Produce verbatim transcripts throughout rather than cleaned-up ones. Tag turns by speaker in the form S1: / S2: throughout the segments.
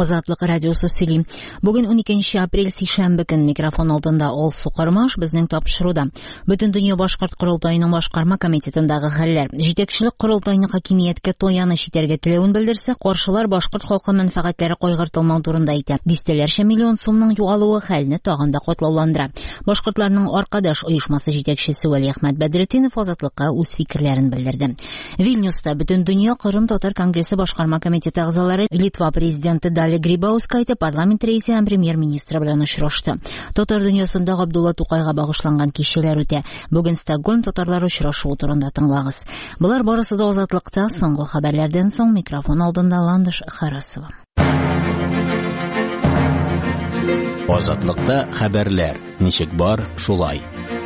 S1: Азатлык радиосы сөйлим. Бүген уникенче апрель сейшәмбе көн микрофон алдында Ол Сукармаш безнең тапшыруда. Бөтен дөнья башкорт курултайының башкарма комитетындагы хәлләр. Җитәкчелек курултайны хакимияткә тояны читәргә теләвен белдерсә, каршылар башкорт халкы мәнфәгатьләре кайгыртылмау турында әйтә. Дистәләрчә миллион сумның югалуы хәлне тагын да катлауландыра. Башкортларның аркадаш оешмасы җитәкчесе Вәли Әхмәт Бәдретдинов Азатлыкка үз фикерләрен белдерде. Вильнюста Бөтен дөнья Кырым татар конгрессы башкарма комитеты әгъзалары Литва президенты Дали Грибаускайте парламент рәисе һәм премьер-министры белән очрашты. Татар дөньясында Габдулла Тукайга багышланган кичәләр үтә. Бүген Стокгольм татарлары очрашуы турында тыңлагыз. Булар барысы да Азатлыкта. Соңгы хәбәрләрдән соң микрофон алдында Ландыш Харасова.
S2: Азатлыкта хәбәрләр. Ничек бар, шулай.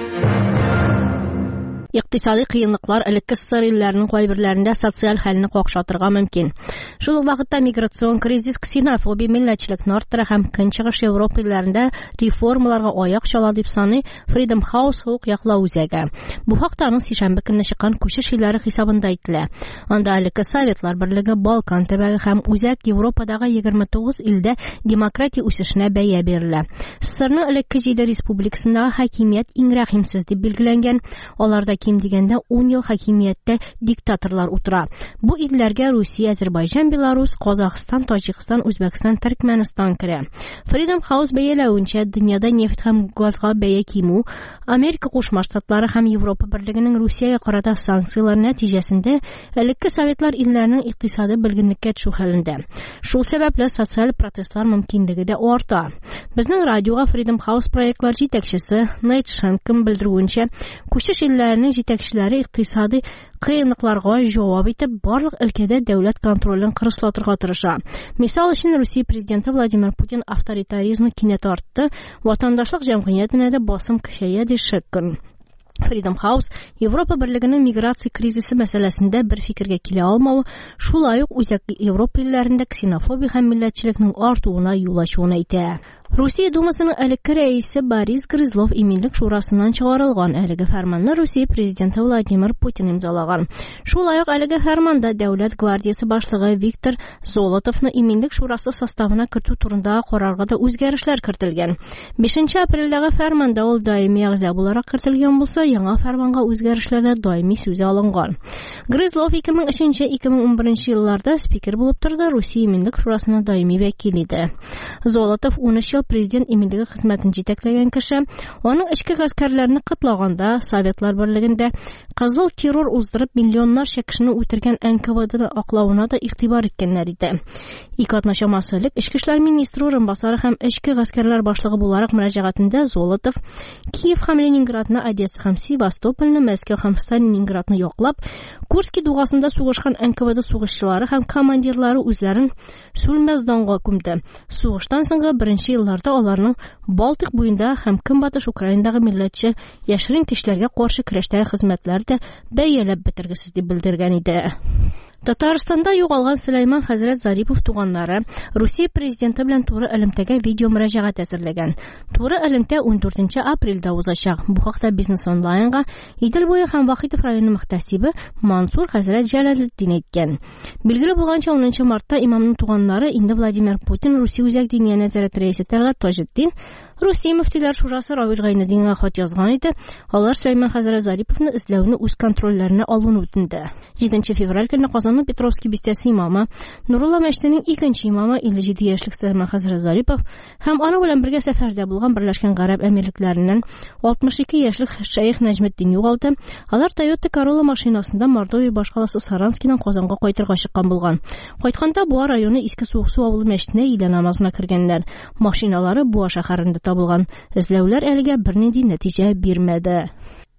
S3: Иктисади кыенлыклар элекке СССР илләренең кайберләрендә социаль хәлне какшатырга мөмкин. Шул ук вакытта миграцион кризис, ксенофобия, милләтчелекне арттыра һәм Көнчыгыш Европа илләрендә реформаларга аяк чала дип саный Freedom House хук яклау үзәге. Бу хакта аның сишәмбе көнне чыккан күчеш илләре хисабында әйтелә. Анда элекке Советлар Берлеге, Балкан төбәге һәм үзәк Европадагы егерме тугыз илдә демократия үсешенә бәя бирелә. СССРның элекке җиде республикасындагы хакимият иң рәхимсез дип билгеләнгән. Аларда ким дигәндә ун ел хакимияттә диктаторлар утыра. Бу илләргә Русия, Азәрбайҗан, Беларус, Казакъстан, Таҗикстан, Үзбәкстан, Төркмәнстан керә. Freedom House бәяләвенчә, дөньяда нефть һәм газга бәя кимү, Америка Кушма Штатлары һәм Европа Берлегенең Русиягә карата санкциялар нәтиҗәсендә элекке Советлар илләренең икътисады белгенлеккә төшү хәлендә. Шул сәбәпле социаль протестлар мөмкинлеге дә арта. Безнең радиога Freedom House проектлар җитәкчесе Нейт Шенкин белдерүенчә, күчеш илләренең җитәкчеләре икътисади кыенлыкларга җавап итеп барлык өлкәдә дәүләт контролен кырыслатырга тырыша. Мисал өчен, Русия президенты Владимир Путин авторитаризмны кинәт артты, ватандашлык җәмгыятенә дә басым көчәя ди Шенкин. Freedom House Европа Берлегенең миграция кризисы мәсьәләсендә бер фикергә килә алмавы, шулай ук үзәк Европа илләрендә ксенофобия һәм милләтчелекнең артуына юл ачуын әйтә. Русия Думасының элекке рәисе Борис Грызлов иминлек шурасыннан чыгарылган. Әлеге фәрманны Русия президенты Владимир Путин имзалаган. Шулай ук әлеге фәрманда Дәүләт гвардиясе башлыгы Виктор Золотовны иминлек шурасы составына кертү турында карарга да үзгәрешләр кертелгән. бишенче апрельдәге фәрманда ул даими әгъза буларак кертелгән булса, яңа фәрманга үзгәрешләрдә даими сүз алынган. Грызлов ике мең өченче - ике мең унберенче елларда спикер булып торды, Русия иминлек шурасына даими вәкил иде. Золотов ун өч ел президент иминлеге хезмәтен җитәкләгән кеше. Аның эчке гаскәрләрне кытлаганда, Советлар Берлегендә кызыл террор уздырып миллионнарча кешене үтергән эн ка вэ дэны аклауына да игътибар иткәннәр иде. Ике атна чамасы элек Эчке эшләр министры урынбасары һәм эчке гаскәрләр башлыгы буларак мөрәҗәгатендә Золотов Киев һәм Ленинградны, Одесса һәм Севастопольны, Мәскәү һәм Сталинградны яклап, Курский дугасында сугышкан эн ка вэ дэ сугышчылары һәм командирлары үзләрен сүлмәс данга күмде. Сугыштан соңгы беренче елларда аларның Балтик буенда һәм Көнбатыш Украинадагы милләтче яшерен көчләргә каршы көрәштәге хезмәтләрдә бәяләп бетергесез дип белдергән иде. Татарстанда югалган Сөләйман хәзрәт Зарипов туганнары Русия президенты белән туры элемтәгә видео мөрәҗәгать әзерләгән. Туры элемтә ун дүртенче апрельдә узачак. Бу хакта Бизнес онлайнга Идел буе һәм Вахитов районы мөхтәсибе Мансур хәзрәт Җәләлетдин әйткән. Билгеле булганча, унынчы мартта имамның туганнары инде Владимир Путин, Русия үзәк диния нәзарәте рәисе Тәлгат Таҗетдин, Русия мөфтиләр шурасы Равил Гайнетдинга хат язган иде. Алар Сөләйман хәзрәт Зариповны эзләүне үз контрольләренә алуны үтенде. җиденче февраль көнне Казанның Петровский бистәсе имамы, Нурулла мәчетенең икенче имамы илле җиде яшьлек Сөләйман хәзрәт Зарипов һәм аның белән бергә сәфәрдә булган Берләшкән Гарәп Әмирлекләреннән алтмыш ике яшьлек Шәйх Нәҗметдин югалды. Алар Toyota Corolla машинасында Мордовия башкаласы Саранскидан Казанга кайтырга чыккан булган. Кайтканда Буа районы Иске Сугсу авылы мәчетенә илә намазына кергәннәр. Машиналары Буа шәһәрендә табылган. Эзләүләр әлегә бернинди нәтиҗә бирмәде.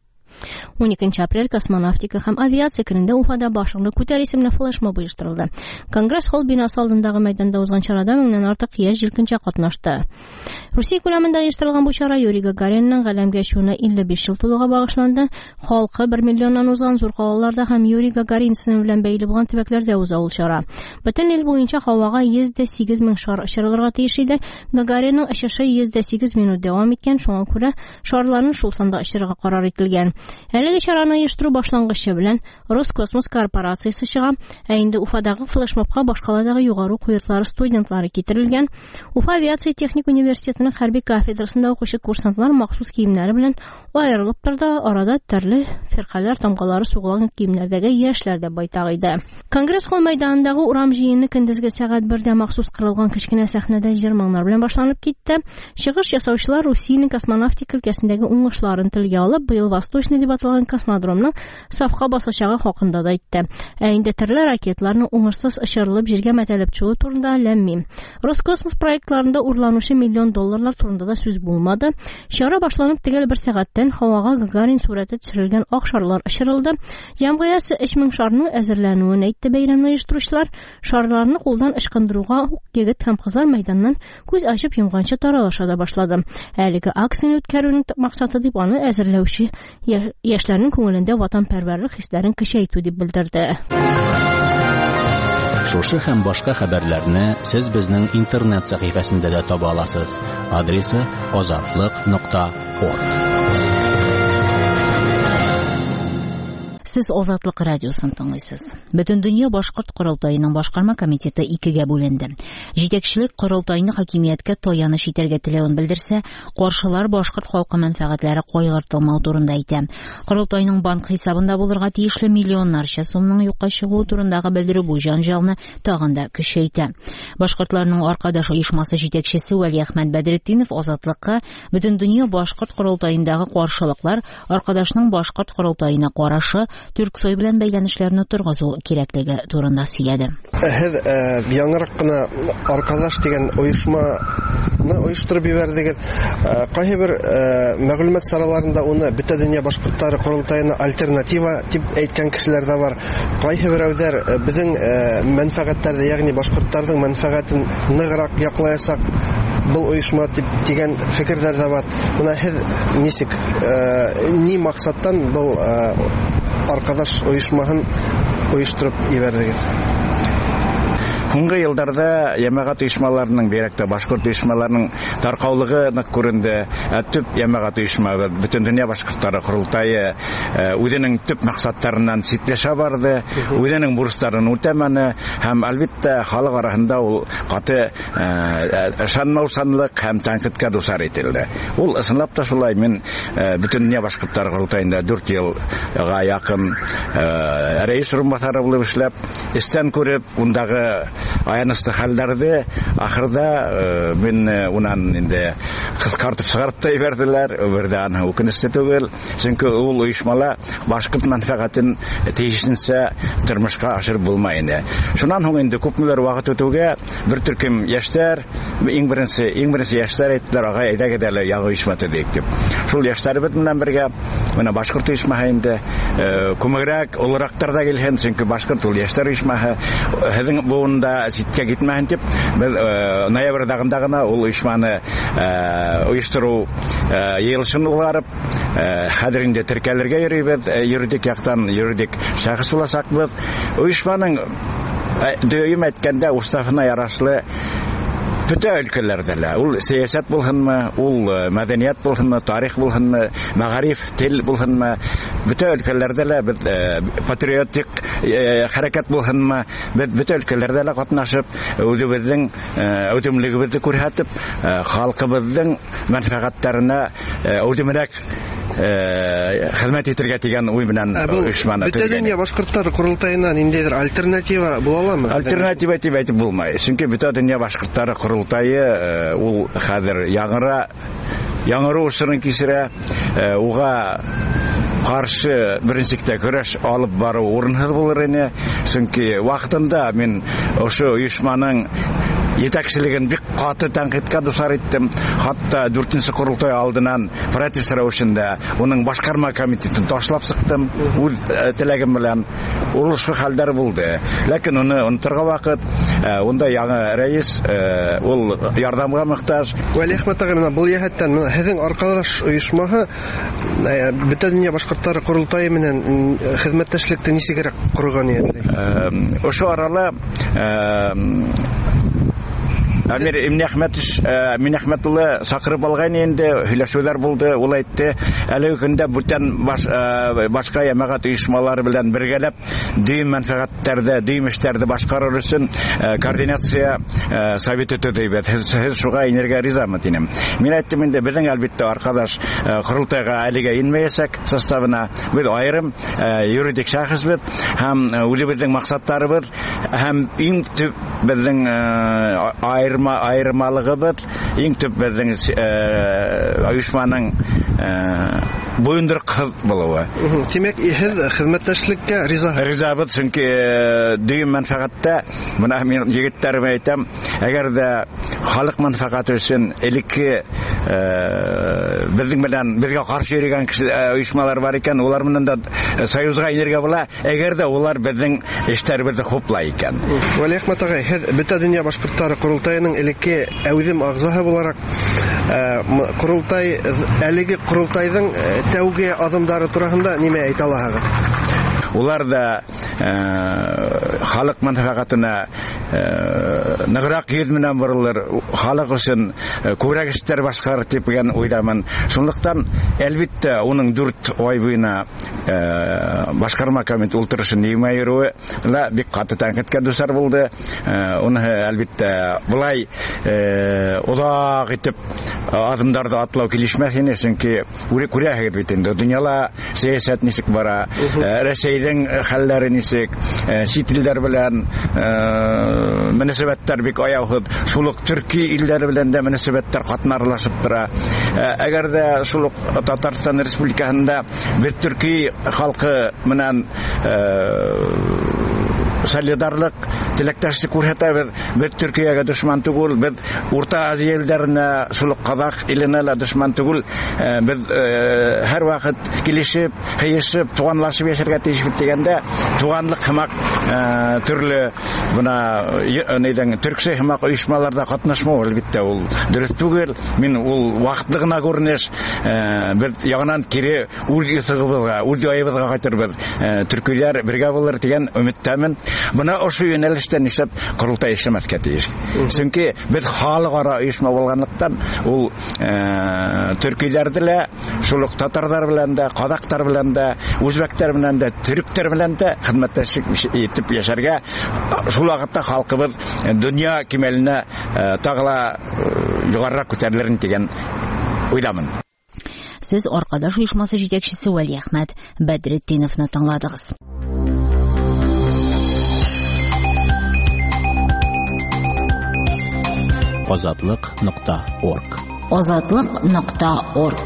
S3: уникенче апрель космонавтика һәм авиация көнендә Уфада башыңны күтәр исемле флешмоб оештырылды. Конгресс-холл бинасы алдындагы мәйданда узган чарада меңнән артык яшь җилкенчә катнашты. Русия күләмендә оештырылган бу чара Юрий Гагаринның галәмгә чыгуына илле биш ел тулуга багышланды. Халкы бер миллионнан узган зур калаларда һәм Юрий Гагарин исеме белән бәйле булган төбәкләрдә уза ул чара. Бөтен ил буенча һавага йөз дә сигез мең шар очырылырга тиеш иде. Гагаринның очышы йөз дә сигез минут дәвам иткән, шуңа күрә шарларны шул санда очырырга карар ителгән. Әлеге чараны оештыру башлангычы белән Роскосмос корпорациясе чыга, ә инде Уфадагы флешмобка башкаладагы югары уку йортлары студентлары китерелгән. Уфа авиация техник университетының хәрби кафедрасында укучы курсантлар махсус киемнәре белән аерылып торды, арада төрле фиркалар тамгалары сугылган киемнәрдәге яшьләр дә байтак иде. Конгресс холл мәйданындагы урам җыены көндезге сәгать бердә махсус кырылган кечкенә сәхнәдә җыр-моңнар белән башланып китте. Чыгыш ясаучылар Русиянең космонавтика өлкәсендәге уңышларын телгә алып, быел Восточный дип аталган космодромның сафка басачагы хакында да әйтте. Ә инде төрле ракетларның уңышсыз очырылып җиргә мәтәлеп чыгуы турында ләммим. Роскосмос проектларында урланучы миллион долларлар турында да сүз булмады. Чара башланып төгәл бер сәгатьтән һавага Гагарин сурәте төшерелгән ак шарлар очырылды. Җәмгыятьсе өч мең шарның әзерләнүен әйтте бәйрәмне оештыручылар. Шарларны кулдан ычкындыруга егет һәм кызлар мәйданнан күз ачып йомганчы таралыша да башлады. Әлеге акцияны үткәрүнең максаты дип аны әзерләүче яшьләрнең күңелендә ватанпәрвәрлек хисләрен көчәйтү дип белдерде.
S2: Шушы һәм башка хәбәрләрне сез безнең интернет сәхифәсендә дә таба аласыз. Адресы азатлык нокта орг.
S1: Сез Азатлык радиосын тыңлыйсыз. Бөтен дөнья башкорт корылтаеның башкарма комитеты икегә бүленде. Җитәкчелек корылтайны хакимияткә таяныш итәргә теләвен белдерсә, каршылар башкорт халкы мәнфәгатьләре кайгыртылмау турында әйтә. Корылтайның банк хисабында булырга тиешле миллионнарча сумның юкка чыгуы турындагы белдерү бу җанҗалны тагын да көчәйтә. Башкортларның аркадаш оешмасы җитәкчесе Вәли Әхмәт Бәдретдинов Азатлыкка бөтен дөнья башкорт корылтаендагы каршылыклар аркадашның башкорт корылтаена карашы Түрксой белән бәйләнешләрне торгызу кирәклеге турында сөйләде.
S4: Һез яңарак кына аркадаш дигән оешманы оештырып ибәрдегез. Кайһы бер мәгълүмат сараларында уны бөтен дөнья башкортлары корылтаена альтернатива дип әйткән кешеләр дә бар. Кайһы берәүләр безнең мәнфәгатьләрдә, ягъни башкортларның мәнфәгатен ныграк яклаячак бу оешма дип дигән фикерләр дә бар. Моны һез ничек, ни максаттан бу аркадаш оешмаһын оештырып ибәрдегез?
S5: Соңгы елларда ямагат оешмаларының бирәктә башкорт оешмаларының таркаулыгы нык күренде. Төп ямагат оешмасы бөтен дөнья башкортлары курултайы үзенең төп максаттарыннан ситләшә барды, үзенең бурычларын үтәмәне һәм әлбәттә халык арасында ул каты ышанмаусанлык һәм тәнкыйтькә дусар ителде. Ул ысынлап та шулай. Мин бөтен дөнья башкортлары курултаенда дүрт елга якын рәис урынбасары булып эшләп, истән күреп, ундагы аянычты хәлләрде ахырда мен унан инде кыскартып чыгарып та ибәрделәр. Бердә аны үкенечле түгел, чөнки ул оешмала башкорт мәнфәгатен тиешенчә тормышка ашырып булмый инде. Шуннан соң инде күпмеләр вакыт үтүгә бер төркем яшьләр, иң беренче иң беренче яшьләр әйттеләр, ага әйдәгә дә яңа оешма төзик дип. Шул яшьләребез белән бергә менә башкорт оешмаһы инде күмәрәк, олырактар да килгән, чөнки башкорт ул яшьләр оешмаһы һәзин буында ситкә гитмәһен дип, без ноябрьдә гына ул оешманы оештыру йылышын угарып, хәзер инде теркәләргә йөрибез, юридик яктан юридик шәхес буласакбыз. Оешманың дөйем әйткәндә устафына ярашлы Bütün ülkelerde ul siyaset bulunma, ul medeniyet bulunma, tarih bulunma, mağarif, dil bulunma. Bütün ülkelerde patriotik hareket bulunma. Bütün ülkelerde katnaşıp, özümüzün özümlüğümüzü kurhatıp, halkımızın menfaatlerine özümlük hizmet etirge деген уй белән оешманы.
S4: Бөтен дөнья башкортлары курултайына ниндидер альтернатива була аламы?
S5: Альтернатива дип әйтеп булмый. Чөнки бөтен дөнья башкортлары курултайы ул хәзер яңара яңару усырын кисерә, уга каршы беренчелектә көрәш алып бару урынсыз булыр иде. Чөнки вакытында мин ошо оешманың yetakçiliğin bir katı tanqidga dusar ettim. Hatta dörtüncü kurultay aldынан протест рәвешендә onun башкарма комитетын ташлап сыктым. Үз теләгем белән ул шу хәлдәр булды. Ләкин уны унтырга вакыт, онда яңа рәис ул ярдәмгә мөхтаҗ.
S4: Вәли Әхмәт агай, бу яһәттән һезнең аркадаш оешмаһы бөтен дөнья башкортлары курултайы менән хезмәттәшлекне ничегрәк корган иде?
S5: Ошо арала Амир Имнәхмәтиш Минәхмәтулла сакырып алган инде, һөйләшүләр булды. Ул әйтте, әле көндә бүтән башка ямагат оешмалары белән бергәләп дөйм мәнфәгатьләрдә, дөйм эшләрдә башкарыр өчен координация советы төзебез. Һез шуга инергә ризамы динем. Мин әйттем инде, безнең әлбәттә аркадаш курултайга әлегә инмәячәк составына. Без аерым юридик шәхес бит, һәм үзебезнең максатларыбыз һәм иң төп безнең айырма айырмалыгыбыз, иң төп безнең оешманың буйындырык булуы.
S4: Тимәк, һез хезмәттәшлеккә риза.
S5: Ризабыз, чөнки дөйм мәнфәгатьтә, менә мин егетләргә әйтәм, әгәр дә халык мәнфәгате өчен элекке безнең белән безгә каршы йөргән оешмалар бар икән, улар менән дә союзга инергә була, әгәр дә улар безнең эшләребезне хуплай икән.
S4: Вәли Әхмәт агай, һез бөтен дөнья башкортлары курултайының элекке әүзем агзаһы буларак, курултай әлеге курултайның тәүге адымдары турында нимә әйтә аласыз?
S5: Улар да халык мәнфәгатенә ныграк йөз менән борылыр, халык өчен күбрәк эшләр башкарыр дип дигән уйдамын. Шунлыктан әлбәттә уның дүрт ай буена башкарма комитет ултырышын нимә йөрүе ла бик каты тәнкыйтькә дусар булды. Уны әлбәттә булай озак итеп адымдарды атлау килешмәс ине, чөнки күрәһегез бит инде дөньяла сәясәт ничек бара, Рәсәйдең хәлләре ничек, чит илләр белән мөнәсәбәтләр бик аяусыз, шул ук төрки илләре белән дә мөнәсәбәтләр катнарлашып тора. Әгәр дә шул ук Татарстан Республикасында бер төрки халкы менән солидарлык, теләктәшлек күрсәтәбез, без Төркиягә дошман түгел, без Урта Азия илләренә, шул ук Казак иленә дә дошман түгел, без һәр вакыт килешеп, һәйешеп, туганлашып яшәргә тиеш бит дигәндә, туганлык һәмәк төрле буна нидән төркчә һәмәк оешмаларда катнашмау әлбәттә ул дөрес түгел. Мин ул вакытлы гына күренеш, без ягынан кире үз исегебезгә, үз яебызга кайтырбыз. Төркиләр бергә булыр дигән өметтәмен. Бuna ошо юнәлештә нишләп курултай эшләмәскә тиеш. Чөнки без халыкара оешма булганлыктан, ул төркиләрдә лә, шул ук татарлар белән дә, казактар белән дә, үзбәктәр белән дә, төректәр белән дә хезмәттәшлек итеп яшәргә, шул вакытта халкыбыз дөнья кимәленә тагыла югарырак күтәрелер дигән уйдамын.
S1: Сез аркадаш оешмасы җитәкчесе Вәли Әхмәт Бәдретдиновны тыңладыгыз.
S2: Азатлык нокта орг
S1: Азатлык нокта орг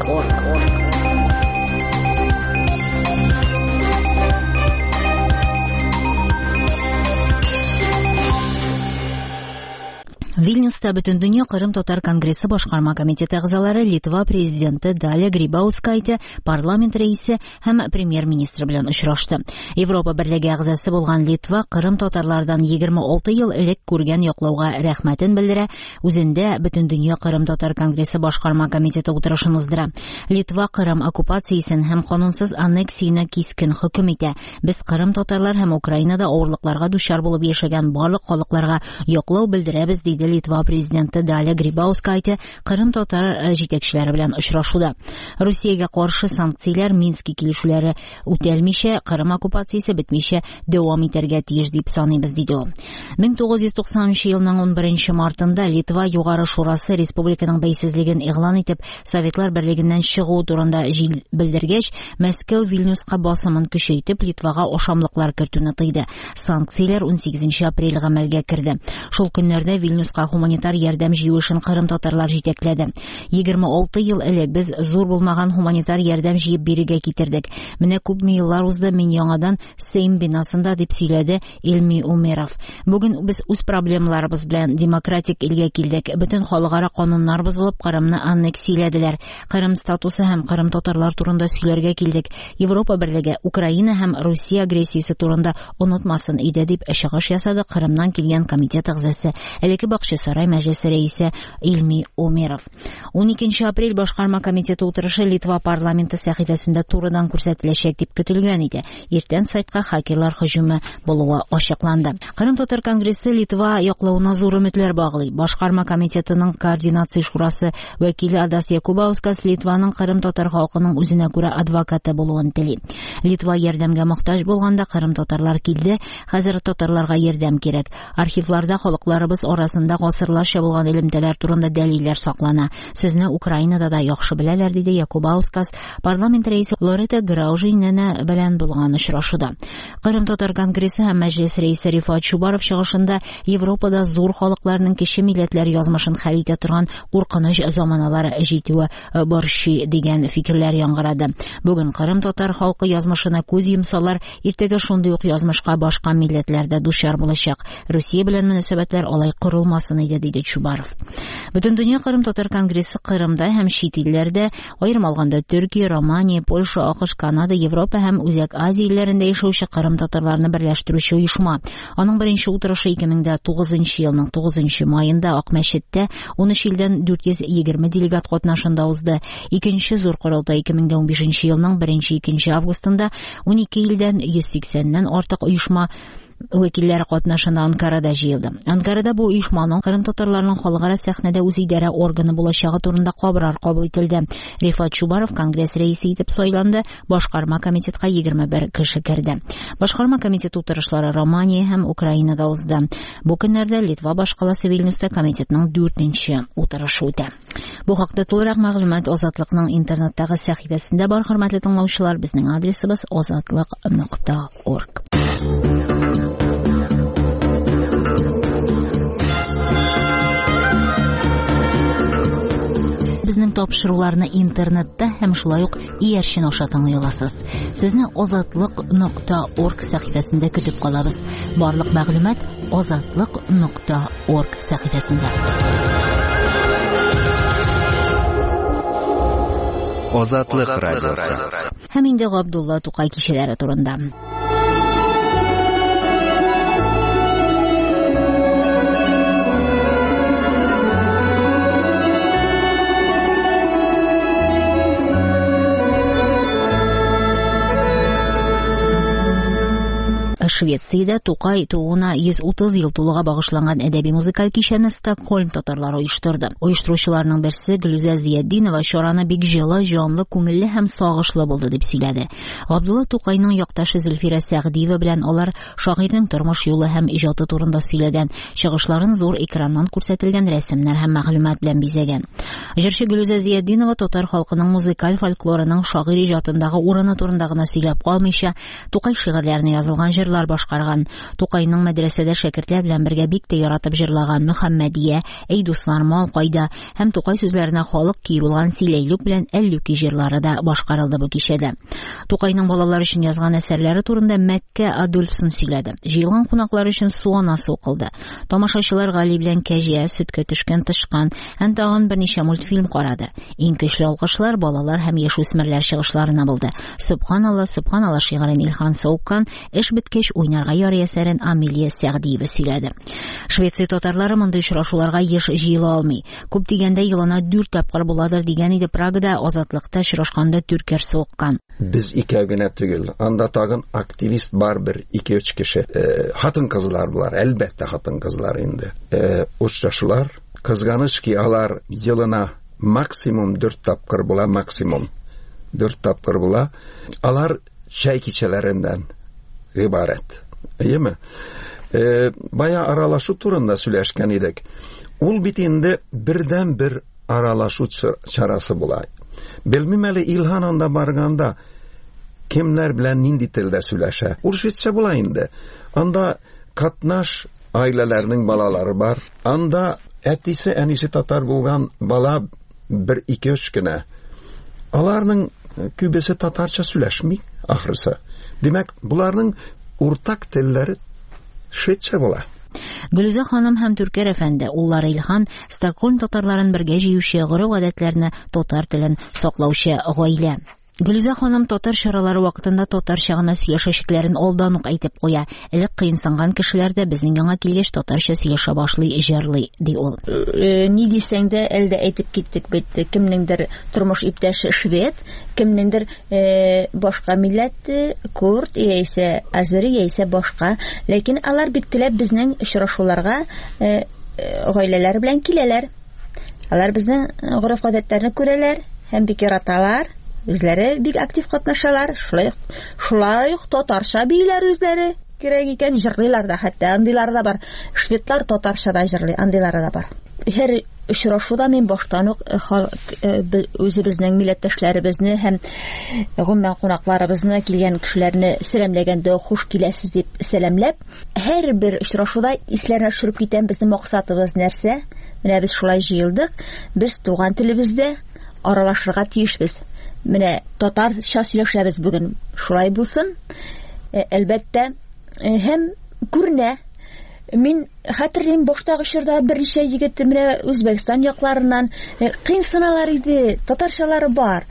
S1: Вильнюста Бөтендөнья Кырым татар конгрессы башкарма комитеты әгъзалары Литва президенты Даля Грибаускайте, парламент рәисе һәм премьер-министры белән очрашты. Европа берлеге әгъзасы булган Литва Кырым татарлардан егерме алты ел элек күргән яклауга рәхмәтен белдерә, үзендә Бөтендөнья Кырым татар конгрессы башкарма комитеты утырышын уздыра. Литва Кырым оккупациясен һәм канунсыз аннексияны кискен хөкем итә. Без Кырым татарлар һәм Украинада авырлыкларга дучар булып яшәгән барлык халыкларга яклау белдерәбез, диде Литва президенты Даля Грибаускайте Кырым татар җитәкчеләре белән очрашуда. Русиягә каршы санкцияләр Минск килешүләре үтәлмичә, Кырым оккупациясе бетмичә дәвам итәргә тиеш дип саныйбыз, диде ул. мең тугыз йөз туксанынчы елның унберенче мартында Литва Югары Шурасы республиканың бәйсезлеген игълан итеп, Советлар берлегеннән чыгу турында белдергәч, Мәскәү Вильнюска басымын көчәйтеп, Литвага ашамлыклар кертүне тыйды. Санкцияләр унсигезенче апрель гамәлгә керде. Шул көннәрдә Вильнюска гуманитар ярдәм җыюышын Кырым татарлар җитәкләде. егерме алты ел элек без зур булмаган гуманитар ярдәм җыеп бирергә китердек. Менә күпме еллар узды, мин яңадан Сейм бинасында, дип сөйләде Илми Умеров. Бүген без үз проблемаларыбыз белән демократик илгә килдек. Бөтен халыкара кануннар бозылып, Кырымны аннексияләделәр. Кырым статусы һәм Кырым татарлар турында сөйләргә килдек. Европа берлеге Украина һәм Русия агрессиясе турында онытмасын иде, дип чыгыш ясады Кырымнан килгән комитет әгъзасы. Элекке Бакчасарай мәҗлесе рәисе Илми Умеров. уникенче апрель башкарма комитеты утырышы Литва парламенты сәхифәсендә турыдан күрсәтеләчәк дип көтелгән иде. Иртән сайтка хакерлар һөҗүме булуы ачыкланды. Кырым татар конгрессы Литва яклауына зур өметләр баглый. Башкарма комитетының координация шурасы вәкиле Адас Якубаускас Литваның Кырым татар халкының үзенә күрә адвокаты булуын тели. Литва ярдәмгә мохтаҗ булганда Кырым татарлар килде, хәзер татарларга ярдәм кирәк. Архивларда халыкларыбыз арасында гасырларча булган элемтәләр турында дәлилләр саклана. Сезне Украинада да яхшы беләләр, диде Якубаускас парламент рәисе Лорета Граужинина белән булган очрашуда. Кырым татар конгрессы һәм мәҗлес рәисе Рифат Чубаров чыгышында Европада зур халыкларның кече милләтләр язмышын хәл итә торган куркыныч заманалар җитүе борчый дигән фикерләр яңгырады. Бүген Кырым татар халкы язмышына күз йомсалар, иртәгә шундый ук язмышка башка милләтләрдә дучар булачак. Русия белән мөнәсәбәтләр алай корылмасын иде, диде Чубаров. Бөтен дөнья Кырым татар конгрессы Кырымда һәм чит илләрдә, аерым алганда Төркия, Романия, Польша, АКШ, Канада, Европа һәм Үзәк Азия илләрендә яшәүче Кырым татарларны берләштерүче оешма. Аның беренче утырышы ике мең тугызынчы елның тугызынчы маенда Акмәчеттә ун өч илдән дүрт йөз егерме делегат катнашында узды. Икенче зур корылтай ике мең ун бишенче елның беренче-икенче августында ун ике илдән йөз сиксәннән артык оешма вәкилләре катнашында Анкарада җыелды. Анкарада бу оешманың Кырым татарларының халыкара сәхнәдә үз идарә органы булачагы турында кабарар кабул ителде. Рифат Чубаров конгресс рәисе итеп сайланды. Башкарма комитетка егерме бер кеше керде. Башкарма комитеты утырышлары Романия һәм Украинада узды. Бу көннәрдә Литва башкаласы Вильнюста комитетның дүртенче утырышы үтә. Бу хакта тулырак мәгълүмат Азатлыкның интернеттагы сәхифәсендә бар, хөрмәтле тыңлаучылар. Безнең адресыбыз азатлык нокта орг. Безнең тапшыруларны интернетта һәм шулай ук иярчен аша тыңлый аласыз. Сезне азатлык нокта орг сәхифәсендә көтеп калабыз. Барлык мәгълүмат азатлык нокта орг сәхифәсендә.
S6: Азатлык радиосы.
S1: Һәм инде Габдулла Тукай кичәләре турында. Швециядә Тукай тууына йөз утыз ел тулуга багышланган әдәби-музыкаль кичәне Стокгольм татарлары оештырды. Оештыручыларның берсе Гөлүзә Зиятдинова чараны бик җылы, җанлы, күңелле һәм сагышлы булды дип сөйләде. Габдулла Тукайның якташы Зөлфирә Сәгъдиева белән алар шагыйрьнең тормыш юлы һәм иҗаты турында сөйләгән, чыгышларын зур экраннан күрсәтелгән рәсемнәр һәм мәгълүмат белән бизәгән. Җырчы Гөлүзә Зиятдинова татар халкының музыкаль фольклорының шагыйрь иҗатындагы урыны турында гына сөйләп калмыйча, Тукай шигырьләренә язылган җырлар башкарган. Тукайның мәдрәсәдә шәкертләр белән бергә бик тә яратып җырлаган Мөхәммәдия, Әй дуслар, мал кайда һәм Тукай сүзләренә халык көй булган Силәйлүк белән Әллүки җырлары да башкарылды бу кичәдә. Тукайның балалар өчен язган әсәрләре турында Мәккә Адольфсон сөйләде. Җыелган кунаклар өчен су анасы укылды. Тамашачылар Гали белән Кәҗә, Сөткә төшкән тышкан һәм тагын берничә мультфильм карады. Иң көчле алкышлар балалар һәм яшүсмерләр чыгышларына булды. Субханалла, Субханалла шигырен Илхан Сауккан, эш беткәч уйнарга ярый әсәрен Амилия Сәгъдиева сөйләде. Швеция татарлары мондый очрашуларга еш җыела алмый. Күп дигәндә елына дүрт тапкыр буладыр дигән иде Прагада азатлыкта очрашканда Түркер Сауккан.
S7: Без икәү генә түгел, анда тагын активист бар бер ике-өч кеше. Хатын-кызлар булар, әлбәттә хатын-кызлар инде. Очрашулар кызганыч ки алар елына максимум дүрт тапкыр була, максимум дүрт тапкыр була. Алар чәй кичәләреннән гыйбарәт. Әйеме? Э, бая аралашу турында сөйләшкән идек. Ул бит инде бердән бер аралашу чарасы була. Белмим әле Илхан анда барганда кемнәр белән нинди телдә сөйләшә. Ул шведчә була инде. Анда катнаш аиләләрнең балалары бар. Анда әтисе, әнисе татар булган бала бер ике-өч кенә. Аларның күбесе татарча сөйләшми, ахрысы. Димәк, буларның уртак телләре шведчә була.
S1: Гөлүзә ханым һәм Түркер әфәнде, уллары Илхан Стокгольм татарларын бергә җыючы, гореф-гадәтләрне, татар телен саклаучы гаилә. Гөлүзә ханым татар чаралары вакытында татарча гына сөйләшәчәкләрен алдан ук әйтеп куя. Элек кыенсанган кешеләр дә безнең яңа килгәч татарча сөйләшә башлый, җырлый, ди ул.
S8: Ни дисәң дә, әлдә әйтеп киттек бит, кемнеңдер тормыш иптәше швед, кемнеңдер башка милләте, курд, яисә азери, яисә башка. Ләкин алар бик теләп безнең очрашуларга гаиләләр белән киләләр. Алар безнең гореф-гадәтләрне күрәләр һәм бик яраталар. Үзләре бик актив катнашалар. Шулай шулай татарча бийләр үзләре кирәк икән, җырлыйлар да, хәтта андыйлары да бар. Шведлар татарча да җырлый, андыйлары да бар. Һәр очрашуда мин баштан ук үзебезнең милләттәшләребезне һәм гомумән кунакларыбызны, килгән кешеләрне сәламләгәндә хуш киләсез дип сәламләп, һәр бер очрашуда исләренә төшереп китәм, безнең максатыбыз нәрсә? Менә без шулай җыелдык, без туган телебездә аралашырга тиешбез. Менә татарча сөйләшәбез бүген, шулай булсын. Әлбәттә, һәм күренә. Мин хәтерлим, баштагы чорда берничә егет менә Үзбәкстан якларыннан кыйнсыналар иде, татарчалары бар.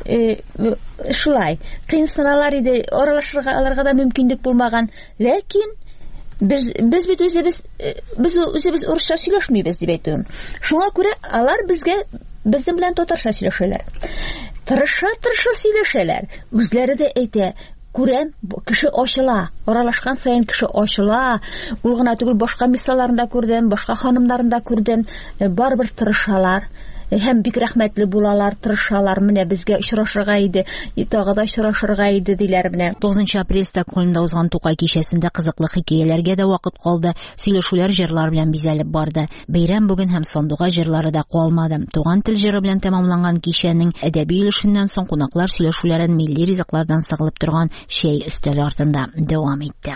S8: Шулай, кыйнсыналар иде, аралашырга аларга да мөмкинлек булмаган. Ләкин без без бит үзебез без үзебез урысча сөйләшмибез дип әйтәм. Шуңа күрә алар безгә безнең белән татарча сөйләшәләр. Тырыша-тырыша сөйләшәләр. Үзләре дә әйтә, күрәм, кеше ачыла, аралашкан саен кеше ачыла. Ул гына түгел, башка мисалларында күрдем, башка ханымнарында күрдем, барбыр тырышалар. Һәм бик рәхмәтле булалар, тырышалар, менә безгә очрашырга иде, тагы да очрашырга иде диләр менә.
S1: тугызынчы апрель Стокгольмда узган Тукай кичәсендә кызыклы хикәяләргә дә вакыт калды. Сөйләшүләр җырлар белән бизәлеп барды. Бәйрәм бүген һәм Сандугай җырлары да калмады. Туган тел җыры белән тәмамланган кичәнең әдәби өлешеннән соң кунаклар сөйләшүләрен милли ризыклардан сыгылып торган чәй өстәле артында дәвам итте.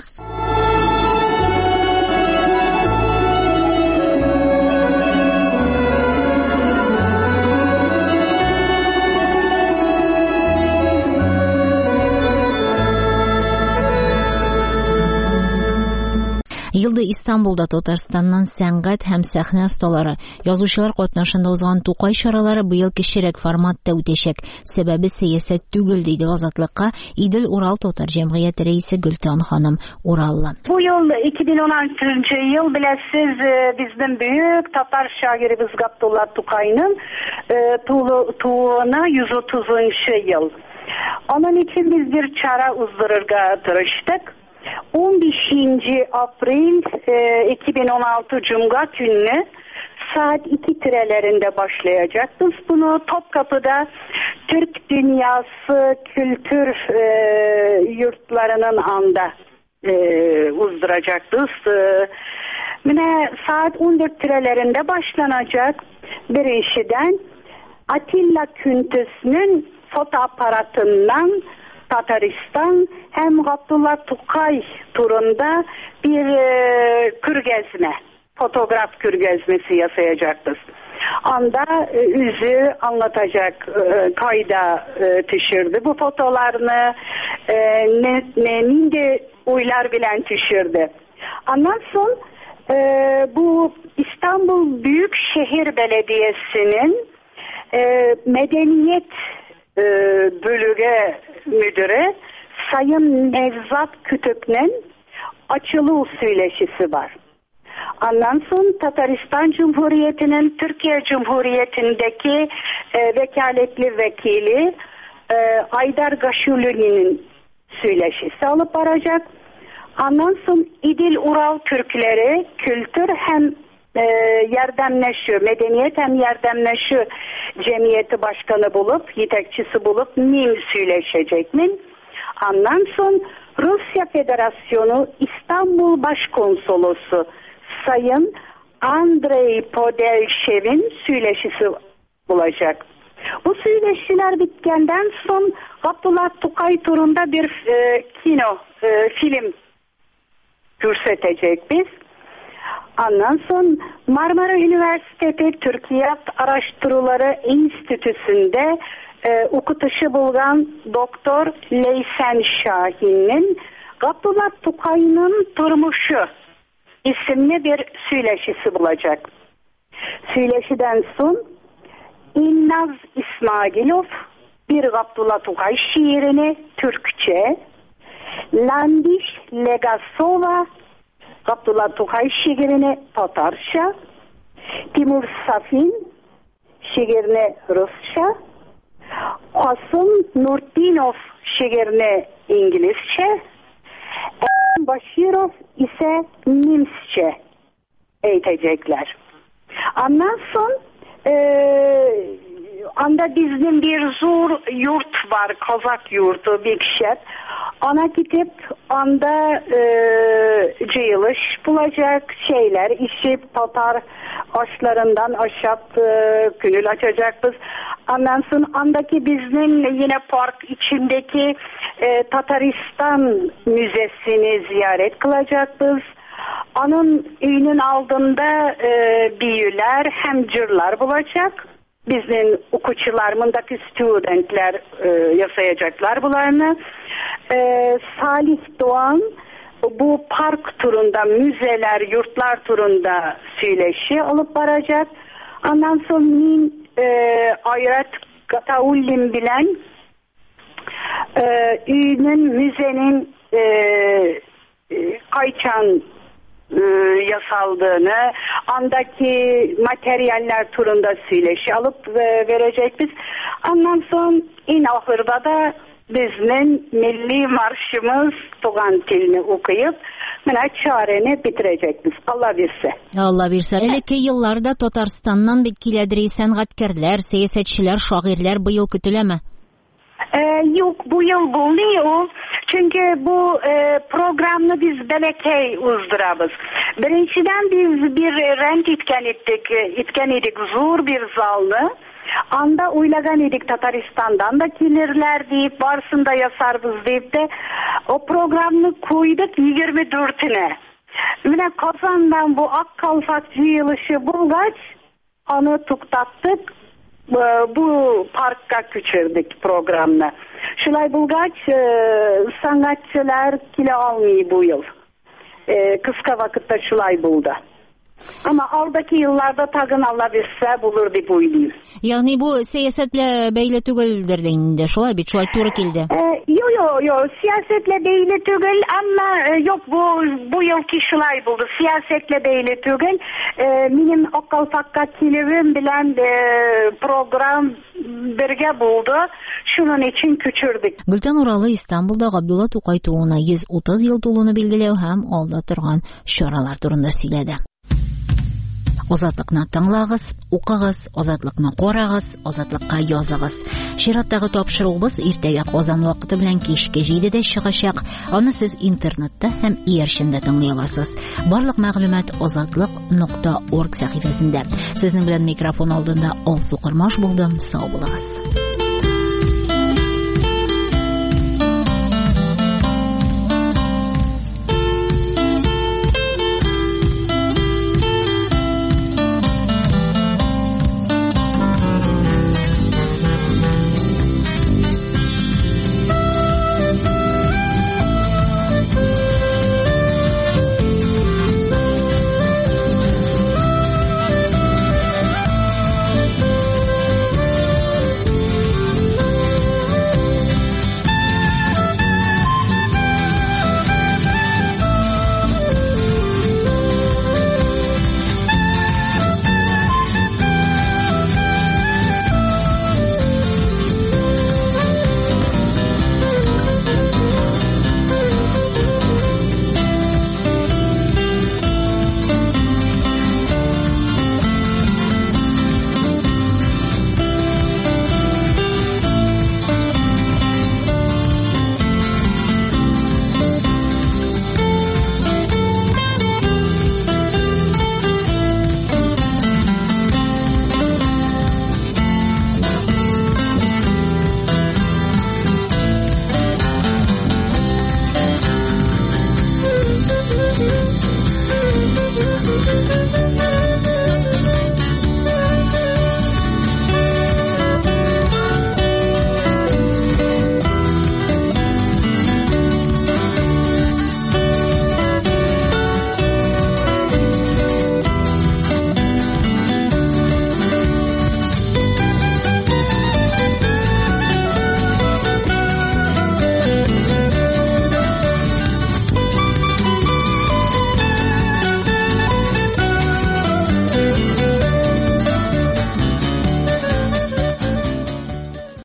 S1: Елда Истанбулда Татарстаннан сәнгать һәм сәхнә осталары, язучылар катнашында узган Тукай чаралары быел кечерәк форматта үтәчәк. Сәбәбе сәясәт түгел, диде Азатлыкка Идел Урал татар җәмгыяте рәисе Гөлтан ханым Ураллы.
S9: Бу ел ике мең уналтынчы ел, беләсез, безнең бөек татар шагыйребез Габдулла Тукайның тууына йөз утызынчы ел. Onun için biz bir çara uzdururga tırıştık. on beşinci April iki bin on altı Cuma günü saat iki tirelerinde başlayacak. Biz bunu Topkapı'da Türk Dünyası Kültür e, Yurtlarının anda e, uzduracağız. E, yine saat on dört tirelerinde başlanacak. Birinciden Atilla Küntüs'ün fotoaparatından Tataristan hem Abdullah Tukay turunda bir e, kürgezme, fotoğraf kürgezmesi yasayacaktır. Anda e, yüzü anlatacak e, kayda e, düşürdü. Bu fotolarını e, ne, ne ninde uylar bilen düşürdü. Ondan sonra e, bu İstanbul Büyükşehir Belediyesi'nin e, medeniyet e, bölüge müdürü Sayın Nevzat Kütük'ün açılı söyleşisi var. Ondan sonra Tataristan Cumhuriyeti'nin Türkiye Cumhuriyeti'ndeki e, vekaletli vekili e, Aydar Gaşuli'nin söyleşisi alıp varacak. Ondan sonra İdil Ural Türkleri Kültür hem e, Yardımlaşı, Medeniyet hem Yardımlaşı Cemiyeti Başkanı bulup, yetekçisi bulup mim söyleşecek mi? Ondan sonra Rusya Federasyonu İstanbul Başkonsolosu Sayın Andrei Podelshev'in söyleşisi olacak. Bu söyleşiler bitkenden son Abdullah Tukay turunda bir e, kino, e, film gösterecek biz. Ondan sonra Marmara Üniversitesi Türkiye Araştırmaları Enstitüsü'nde e, okutuşu bulgan Doktor Leysen Şahin'in Abdullah Tukay'ın Turmuşu isimli bir söyleşisi bulacak. Söyleşiden son İlnaz İsmailov bir Gabdullah Tokay şiirini Türkçe, Landiş Legasova Gabdullah Tokay şiirini Tatarca, Timur Safin şiirini Rusça, Kasım Nurtinov şiirini İngilizce, Emin Başirov ise Nimsçe eğitecekler. Ondan sonra e, anda bizim bir zor yurt var, Kazak yurtu, Bikşet. Ona gidip anda e, cıyılış bulacak şeyler, işip Tatar aşlarından aşağı e, gönül açacak biz. Ondan sonra andaki bizim yine park içindeki e, Tataristan Müzesi'ni ziyaret kılacak biz. Onun evinin aldığında e, büyüler hem cırlar bulacak. Bizim okuçularımındaki studentler e, yasayacaklar bularını. E, Salih Doğan bu park turunda, müzeler, yurtlar turunda söyleşi alıp varacak. Ondan sonra min e, Ayrat Gataullin bilen e, üyünün, müzenin e, e, kayçan e, yasaldığını, andaki materyaller turunda söyleşi alıp e, verecek biz. Ondan sonra en ahırda da bizim milli marşımız Tugan dilini okuyup mana çareni bitirecek biz. Allah bilse.
S1: Allah bilse. Eлекке yıllarda Tatarstan'dan bitkilediri sanatkarlar, siyasetçiler, şairler bu yıl kütüleme?
S9: Ee, yok bu yıl bulunuyor. Çünkü bu e, programını biz belekey uzdurabız. Birinciden biz bir rent itken ettik, itken edik zor bir zallı. Anda uylagan edik Tataristan'dan da gelirler deyip varsında yasarbız deyip de o programını koyduk yirmi dörtüne. Yine Kazan'dan bu Akkalfak yılışı bulgaç onu tuktattık. Bu parkka küçürdük programını. Şulay bulgaç sanatçılar kilo almayı bu yıl. Kıska vakitte şulay buldu. Ama aldaki yıllarda tagın Allah bilse bulur diye buydum.
S1: Yani bu siyasetle beyle tügüldür deyinde. Şulay bir şulay turu kildi.
S9: Yo yo yo siyasetle beyle tügül ama yok bu bu yılki şulay buldu. Siyasetle beyle tügül. Benim Akkalfakka kilivim bilen program birge buldu. Şunun için küçürdük.
S1: Gülten Uralı İstanbul'da Gabdullah Tokay tuğuna yüz otuz yıl dolunu belgileu hem alda turgan şoralar turunda söyledi. Озатлыкны тыңлагыз, укыгыз, озатлыкны карагыз, озатлыкка языгыз. Шираттагы тапшыруыбыз иртәгә Казан вакыты белән кичке җидедә чыгачак. Аны сез интернетта һәм иярчендә тыңлый аласыз. Барлык мәгълүмат озатлык нокта орг сәхифәсендә. Сезнең белән микрофон алдында Алсу Кырмаш булдым. Сау булыгыз.